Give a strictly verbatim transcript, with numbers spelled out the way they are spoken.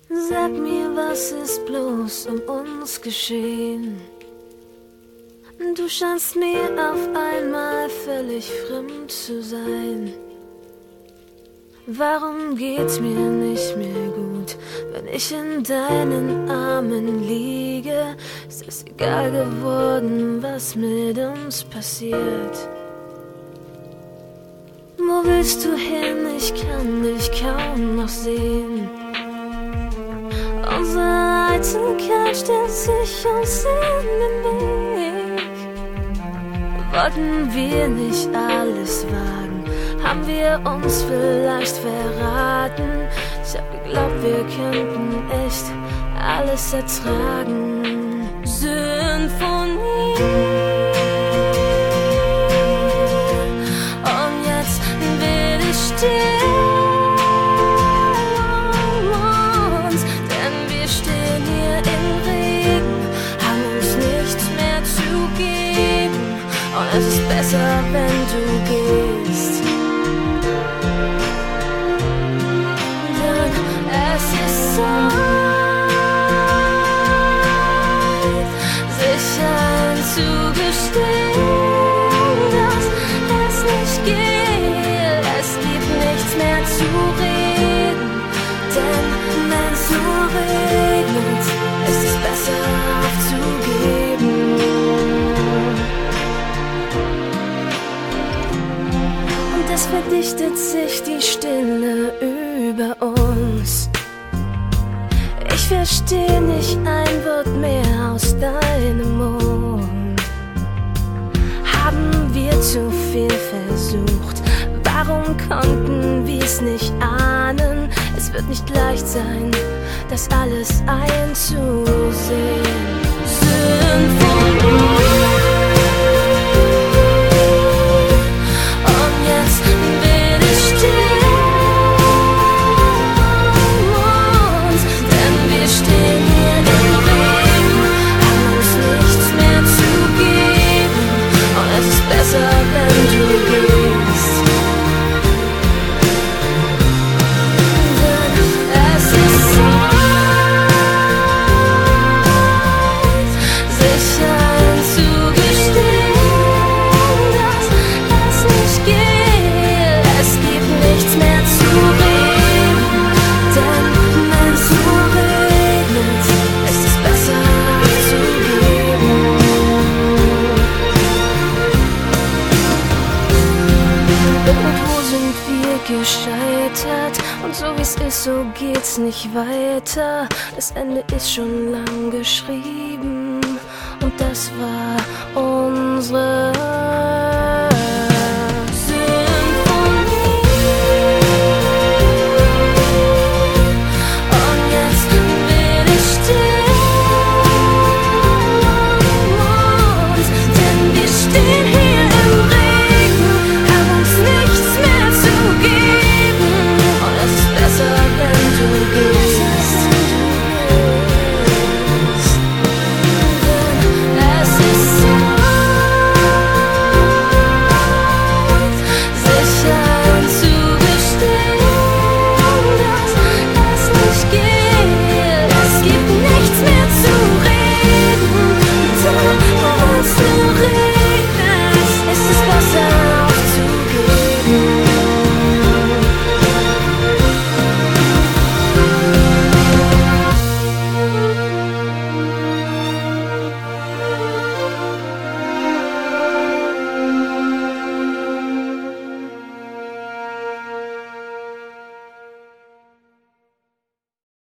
Sag mir, was ist bloß um uns geschehen? Du scheinst mir auf einmal völlig fremd zu sein. Warum geht's mir nicht mehr gut, wenn ich in deinen Armen liege? Ist es egal geworden, was mit uns passiert? Wo willst du hin? Ich kann dich kaum noch sehen. Unsere Eitelkeit stellt sich uns in den Weg. Wollten wir nicht alles wagen? Haben wir uns vielleicht verraten? Ich hab geglaubt, wir könnten echt alles ertragen. Symphonie. Und jetzt will ich still um uns, denn wir stehen hier im Regen, haben uns nichts mehr zu geben. Und es ist besser, wenn du gehst. Es ist Zeit, sich einzugestehen, dass es nicht geht. Es gibt nichts mehr zu reden, denn wenn es so regnet, ist es besser aufzugeben. Und es verdichtet sich die Stille über uns. Ich versteh nicht ein Wort mehr aus deinem Mund. Haben wir zu viel versucht? Warum konnten wir's nicht ahnen? Es wird nicht leicht sein, das alles einzusehen. Symphonie. Und jetzt will ich still. Gescheitert und so wie's ist, so geht's nicht weiter. Das Ende ist schon lang geschrieben und das war unsere